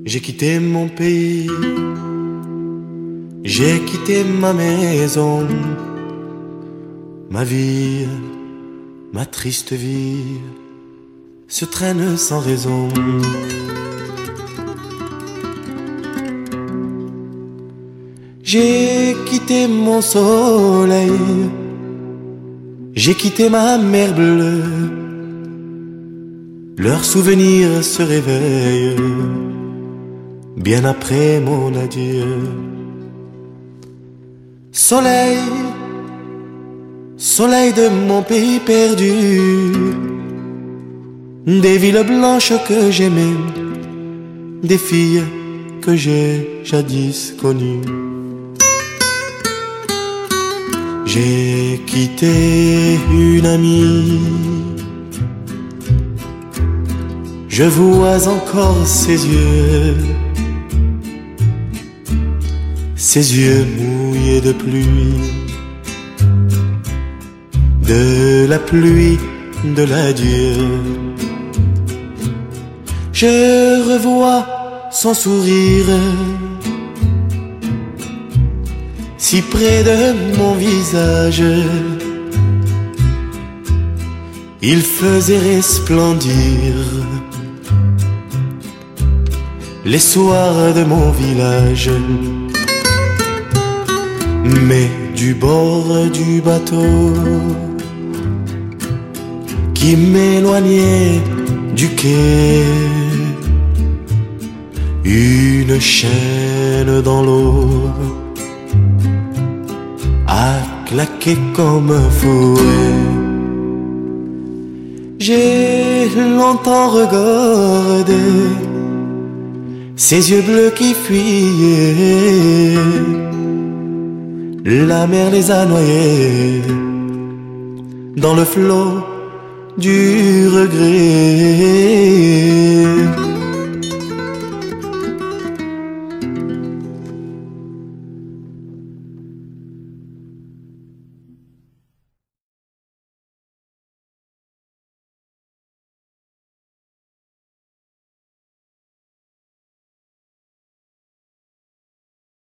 J'ai quitté mon pays, j'ai quitté ma maison, ma vie, ma triste vie se traîne sans raison. J'ai quitté mon soleil, j'ai quitté ma mer bleue. Leurs souvenirs se réveillent bien après mon adieu. Soleil, soleil de mon pays perdu, des villes blanches que j'aimais, des filles que j'ai jadis connues. J'ai quitté une amie, je vois encore ses yeux mouillés de pluie, de la pluie de l'adieu. Je revois son sourire si près de mon visage, il faisait resplendir les soirs de mon village. Mais du bord du bateau qui m'éloignait du quai, une chaîne dans l'eau a claqué comme un fouet. J'ai longtemps regardé ces yeux bleus qui fuyaient, la mer les a noyés dans le flot du regret.